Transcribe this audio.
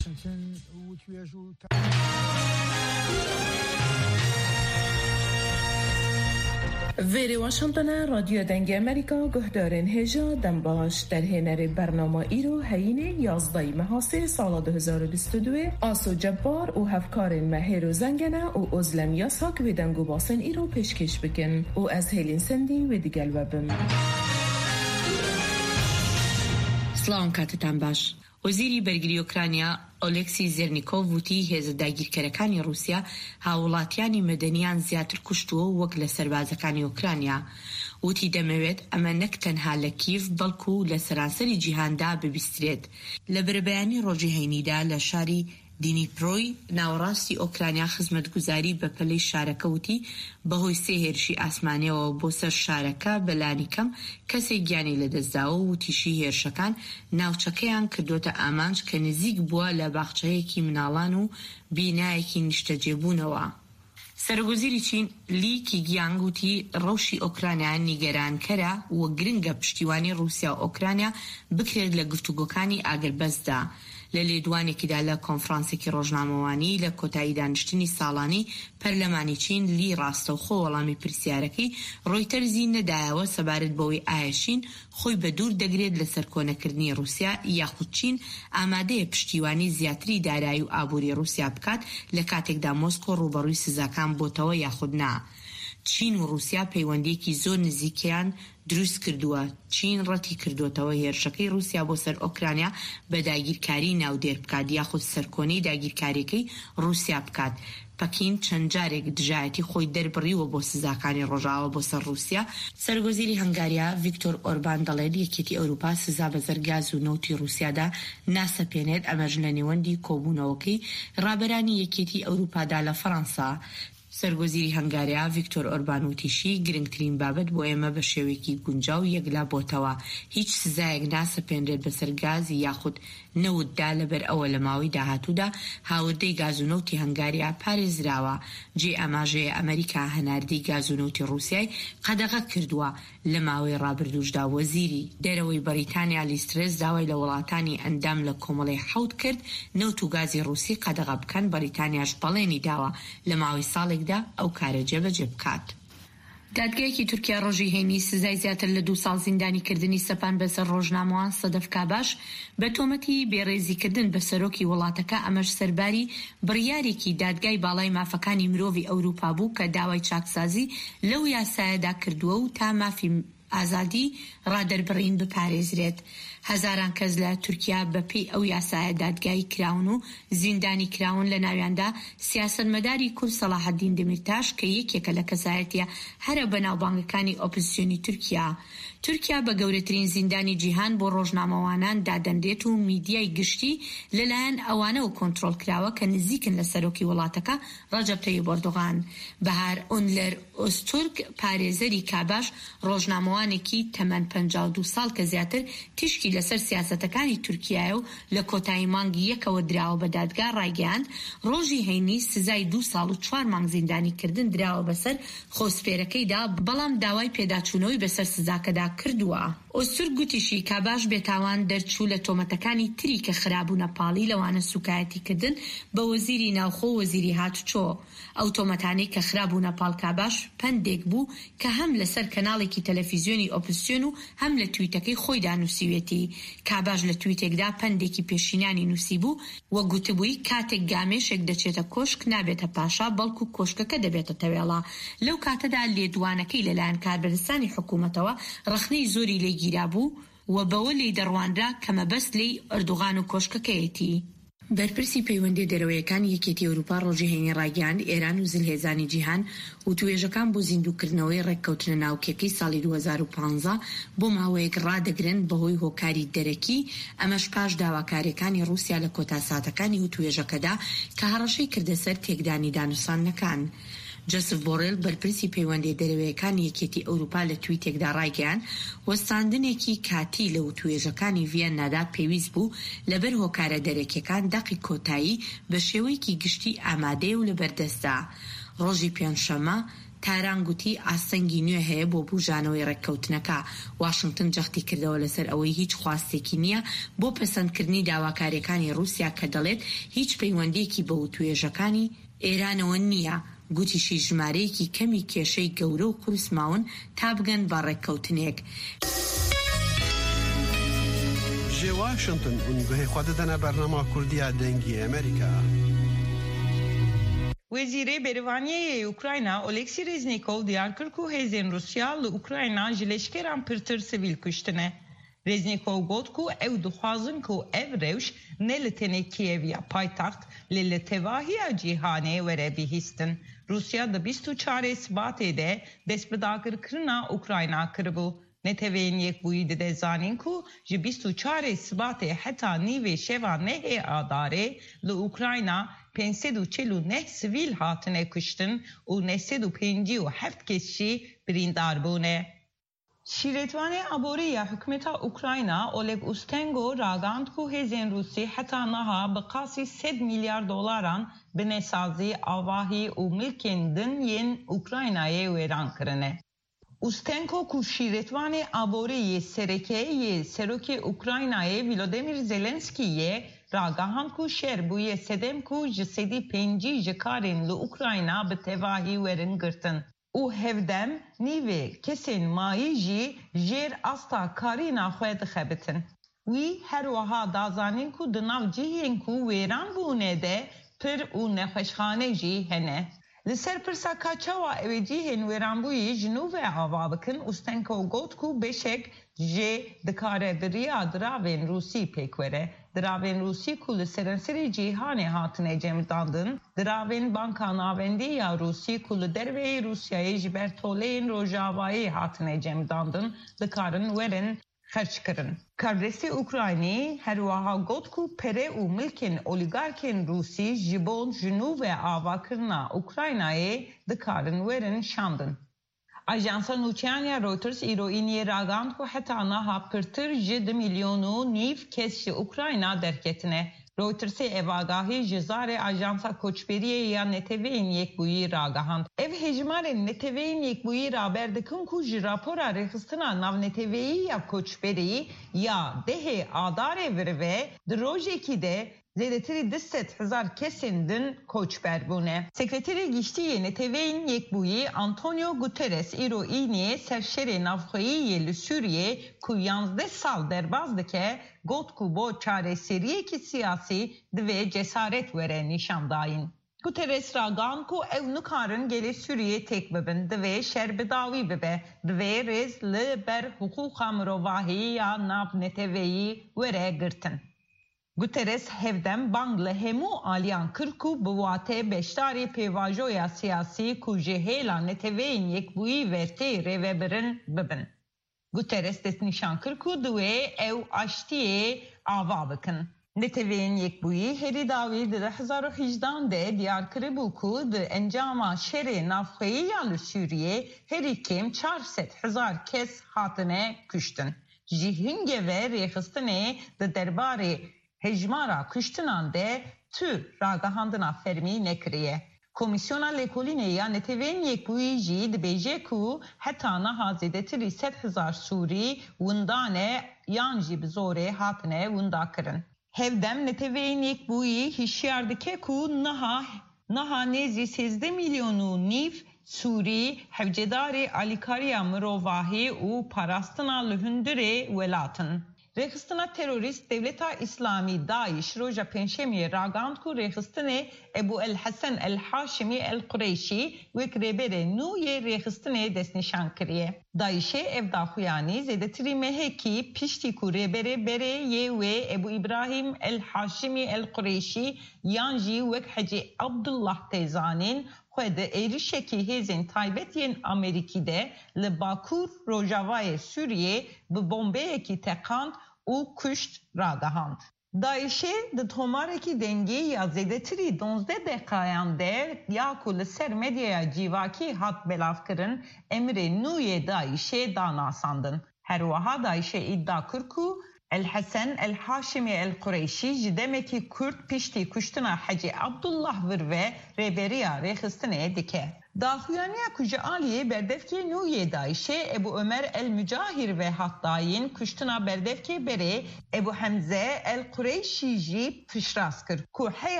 ویری واشنطن رادیو دنگ امریکا گهدارن هجا دم باش در هنر برنامه ایرو هینه 11 ماه سال 2022 آسو جبار و هفکارن مهر و زنگنه و ازلم یاساک و دنگو باسن ایرو پیشکش بکن و از هیلین سندی و دیگل وبم. سلام کاتتان باش. وزیری بەرگری ئۆکرانیا ئۆلێکسی زێرنیکۆڤ وتی هێزە داگیرکەرەکانی رووسیا هاوڵاتیانی مەدەنیان زیاتر کوشتووە وەک لە سەربازەکانی ئۆکرانیا. وتی دەمەوێت ئەمە نەک تەنها لە کیڤ بەڵکو لە سەرانسەری جیهاندا ببیسترێت. لە بەربەیانی ڕۆژی هەینیدا لە شاری دینیپرۆی ناوەڕاستی ئۆکرانیا خزمەتگوزاری بە پەلەی شارەکە وتی بەهۆی سێ هێرشی ئاسمانیەوە بۆ سەر شارەکە بەلانی کەم کەسێک گیانی لەدەستداوە و تیشی هێرشەکان ناوچەکەیان کردوتە ئامانج کە نزیک بووە لە باخچەیەکی مناڵان و بینایەکی نیشتەجێبوونەوە. سەرۆکوزیری چین لی کیگیانگ وتی ڕەوشی ئۆکرانیا نیگەرانکەرە و گرنگە پشتیوانی رووسیا و ئۆکرانیا بکرێت لە گفتوگۆکانی ئاگربەستدا. لە لێدوانێکیدا لە کۆنفرانسێکی ڕۆژنامەوانی لە کۆتایی دانیشتنی ساڵانی پەرلەمانی چین لی ڕاستەوخۆ وەڵامی پرسیارەکەی ڕۆیتەرزی نەدایەوە سەبارەت بەوەی ئایا شین خۆی بە دوور دەگرێت لە سەرکۆنەکردنی رووسیا یاخود چین ئامادەیە پشتیوانی زیاتری دارایی و ئابووری رووسیا بکات لە کاتێکدا مۆسکۆ ڕوبەڕووی سزاکان بۆتەوە یاخود نا. چین و رووسیا پەیوەندیەکی زۆر نزیکیان دروست کردووە. چین ڕەتی کردوتەوە هێرشەکەی رووسیا بۆ سەر ئۆکرانیا بە داگیرکاری ناودێر بکات یاخود سەرکۆنەی داگیرکاریەکەی رووسیا بکات. پەکین چەند جارێک دژایەتی خۆی دەربڕیوە بۆ سزاکانی ڕۆژاوە بۆ سەر رووسیا. سەرۆکوزیری هەنگاریا ڤیکتۆر ئۆربان دەڵێت یەکێتی ئەوروپا سزا بە زەرگاز و نەوتی رووسیادا ناسەپێنێت. ئەمەش لە نێوەندی کۆبوونەوەکەی ڕابەرانی یەکێتی ئەوروپادا لە فەڕەنسا. سەرۆکوزیری هەنگاریا ڤیکتۆر ئۆربان وتیشی گرنگترین بابەت بۆ ئێمە بە شێوەیەکی گونجاو یەکلا بۆتەوە. هیچ سزایەک ناسەپێنرێت بەسەر گازی یاخود نەوتدا لەبەر ئەوە لە ماوەی داهاتوودا هاوردەی گازونەوتی هەنگاریا پارێزراوە. جێ ئاماژەیە ئەمریکا هەناردەی گازونەوتی رووسیای قەدەغە کردووە. لە ماوەی ڕابردووشدا وەزیری دەرەوەی بەریتانیا لیسترس داوای لە وڵاتانی ئەندام لە کۆمەڵی حەوت کرد نەوت و گازی رووسی قەدەغە بکەن. بەریتانیاش بەڵێنی داوە لە ماوەی ساڵێکدا ئەو کارە جێبەجێ بکات. دادگایەکی تورکیا ڕۆژی هەینی سزای زیاتر لە 2 ساڵ زیندانیکردنی سەپان بەسەر ڕۆژنامەوان سەدەف کاباش بە تۆمەتی بێڕێزیکردن بە سەرۆکی وڵاتەکە. ئەمەش سەرباری بڕیارێکی دادگای باڵای مافەکانی مرۆڤی ئەوروپا بوو کە داوای چاکسازی لەو یاسایەدا کردووە و تا مافی ئازادی ڕادەربڕین بپارێزرێت. هەزاران کەس لە تورکیا بەپێی ئەو یاسایە دادگایی کراون و زیندانی کراون. لە ناویاندا سیاسەتمەداری کورد سەلاحەدین دمیرتاش کە یەکێکە لە کەسایەتیە هەرە بەناوبانگەکانی ئۆپۆزیسیۆنی تورکیا. تورکیا بە گەورەترین زیندانی جیهان بۆ ڕۆژنامەوانان دادەنرێت و میدیای گشتی لەلایەن ئەوانەوە کۆنتڕۆڵ کراوە کە نزیکن لە سەرۆکی وڵاتەکە ڕەجەب تەیب ئۆردۆغان. بەهار ئۆنلەر ئۆستورگ پارێزەری کاباش ڕۆژنامەوانێکی تەمەن 52 ساڵ کە زیاتر تیشکی لەسەر سیاسەتەکانی تورکیایە و لە کۆتایی مانگی یەکەوە دراوە بە دادگا ڕایگەیاند. ڕۆژی هەینی سزای 2 ساڵ و 4 مانگ زیندانی کردن دراوە بەسەر خۆسپێرەکەیدا بەڵام داوای پێداچوونەوەی بەسەر سزاکەدا کردووە. ئۆستورگ گوتیشی کاباش بێتاوان دەرچوو لە تۆمەتەکانی تری کە خرابوونە پاڵی لەوانە سوکایەتی کردن بە وەزیری ناوخۆ وەزیری هاتوچۆ. ئەو تۆمەتانەی کە خرابوونە پاڵ کاباش پندێک بوو کە هەم لەسەر کەناڵێکی تەلەڤیزیۆنی ئۆپۆزیسیۆن و هەم لە تویتەکەی خۆیدا نووسیوێتی. کاباش لە تویتێکدا پندێکی پێشینانی نووسی بوو وە گوتبووی کاتێک گامێشێک دەچێتە کۆشک نابێتە پاشا بەڵکو کۆشکەکە دەبێتە تەوێڵا. لەو کاتەدا لێدوانەکەی لەلایەن کاربەدەستانی حکوومەتەوە ڕخنەی زۆری لێگیرا بوو و بەوە لێی دەڕوانرا کە مەبەست لێی ئەردوغان و کۆشکەکەیەتی. بەرپرسی پەیوەندی دەرەوەیەکان یەکێتی ئەوروپا ڕۆژی هەینی ڕایگەیاند ئێران و زلهێزانی جیهان و توێژەکان بۆ زیندووکردنەوەی ڕێککەوتنە ناوکیەکەی ساڵی 2015 بۆ ماوەیەک ڕادەگرن بەهۆی هۆکاری دەرەکی. ئەمەش پاش داواکاریەکانی رووسیا لە کۆتاساتەکانی و توێژەکەدا کە هەڕەشەی کردە سەر تێکدانی دانووسانەکان. جۆسف بۆڕێل بەرپرسی پەیوەندی دەرەوەیەکانی یەکێتی ئەوروپا لە تویتێکدا ڕایگەیاند وەستاندنێکی کاتی لە توێژەکانی ڤیەنادا پێویست بوو لەبەر هۆکارە دەرەکیەکان دەقی کۆتایی بە شێوەیەکی گشتی ئامادەیە و لەبەردەستدا. ڕۆژی پێنجشەممە تاران گوتی ئاسەنگی نوێ هەیە بۆ بوژانەوەی ڕێککەوتنەکە. واشنگتن جەختی کردەوە لەسەر ئەوەی هیچ خواستێکی نییە بۆ پەسەندکردنی داواکاریەکانی رووسیا کە دەڵێت هیچ پەیوەندێکی بە وتوێژەکانی ئێرانەوە نییە. گوتیشی ژمارەیەکی کەمی کێشەی گەورە و قورسماون تا بگەن بە ڕێککەوتنێک. واشنطن اونگوه خود دنا برنامه کردی دنگی امریکا. وزیر بریوانی اوکراینا اولکسی رزنیکوف دیار کرد که هزین روسیا ل اوکراینا جلشکران پرتر سیویل کشتنه. رزنیکوف گفت که او دخوازن که او روش نلتنه کیویا پایتخت للتواهی جیهانه وره بیهستن. روسیا د 24 سباته ده دستبداگر کرنا اوکراینا کربو. نتوین یک بوید ده زانین کو جی 24 سبات حتی نیوه شوا نه آداره ل اوکراینا 549 سویل هاتنه کشتن و 957 کشی بریندار بونه. شیرتوان ابوری حکومت اوکراینا اولگ اوستنگو راگاند کو هزین روسی حتی نها بقاسی 100 میلیارد دلاران بنسازی آواهی و ملکندن ین اوکراینای ویران کرنه. اوستنکو کو شیرتوان ابوری سروکی اوکراینای ولودیمیر زلنسکی راگاهان کو شهر بوی سدم کو جسدی پنجی جکارین ل اوکراینا به تواهی ورن گرتن. او هفدم نیوه کسین مایی جی جیر استا کارینا خوید خبتن. وی هر وها دازانین کو دناو جیهین کو ویران بونه ده پر او نخوشخانه جی هنه. لسر پرسا کاچاوا اویجی هن ویرانبوی جنوب آوا بکن اوستنکو گوت کو بشک جه دکاره بریا دراوین روسی پیکوره. دراوین روسی کو لسرنسری جیهانه هاتنه جمداندن. دراوین بانکا ناوندی یا روسی کو لدروی روسیای جبرتولین روژاوایی هاتنه جمداندن دکارن ورن خرچ کرن. کاررسی اوکراینی هر وها گوت کو پره و ملکن اولیگارکن روسی جبون جنوب آوا کرنا اوکراینای دکارن ورن شاندن. اجانسا نوچیانیا رویترز ایروینی راگاند کو حتی نها پرتر جد میلیونو نیف کس اوکراینا درکتنه. رویترز اواگاهی جزار اجانسا کوچبریه یا نتوین یک بویی راگاهند. اف هجمار نتوین یک بویی را بردکن کو جراپورا رخستنا ناو نتویی یا کوچبری یا ده آداره وروه دروژه کی ده زیادتری 200,000 کسین دن کوچبر بونه. سکرتری گشتی نتوین یک بویی آنتونیو گوترس ایرو اینی سرشر نافخویی لسوریه کو 11 سال دربازده که گوت کو با چاره سریه کی سیاسی دوی جسارت وره نشان داین. گوترس راگان کو او نکارن گلی سوریه تک ببن دوی شر بداوی ببه دوی رز لبر حقوق مروواهی یا ناف نتویی وره گرتن. گوترس هفدم بانگل همو آلیان کرکو بواته بشتاری پیواجویا سیاسی کو جهیلا نتوین یک بویی ورتی روی برن ببن. گوترس دست نشان کرکو دوی او اشتیه آوا بکن. نتوین یک بویی هری داوی در 2018 ده دیار کربو کو ده انجام شر نافخویی یا سوریه هری کم 400,000 کس هاتنه کشتن. جهنگه و ریخستنه ده درباره هجمارا کشتنان ده تو راگاهاندنا فرمی نکریه. کمیسیونا لیکولینه یا نتوین یک بویی جید بیجه کو حتی نها زیدتری 100,000 سوری وندانه یانجی بزوره هاتنه وندا کرن. هفدم نتوین یک بویی هشیاردکه کو نها نیزی 13 میلیونو نیف سوری هفجداری الیکاریا مروواهی و پاراستنا لهندره ولاتن. رخستنا تروریست دولتا اسلامی داعش روژا پنجشنبه راگاند کو رخستنه ابو الحسن الحاشمی القریشی وک ربر نوی رخستنه دست نشان کریه. داعش افداخویانی زیدتری مهکی پیشتی کو ربر بره یه و ابو ابراهیم الحاشمی القریشی یانجی وک حجی عبدالله تیزانین خود ایریشکی هزین تایبتین امریکیده لباکور روژاوای سوریه به بمبه کی تقاند او کشت راگاهاند. داعشه ده توماره کی دنگی یا زیدتری 12 دقایان ده یا کل سر مدیا جیواکی هات بلاف کرن امر نوی داعشه داناساندن. هر وها داعشه ادعا کرکو الحسن الحاشمی القریشی جدمکی کرد پشتی کشتنا حجی عبدالله وروه ریبریا ریخستنه دکه. داخویانیا کجا آلیه بردفکی نویه دایشه ابو عمر المجاهر و حطاین کشتنا بردفکی بره ابو حمزه القریشی جی پشراس کرد که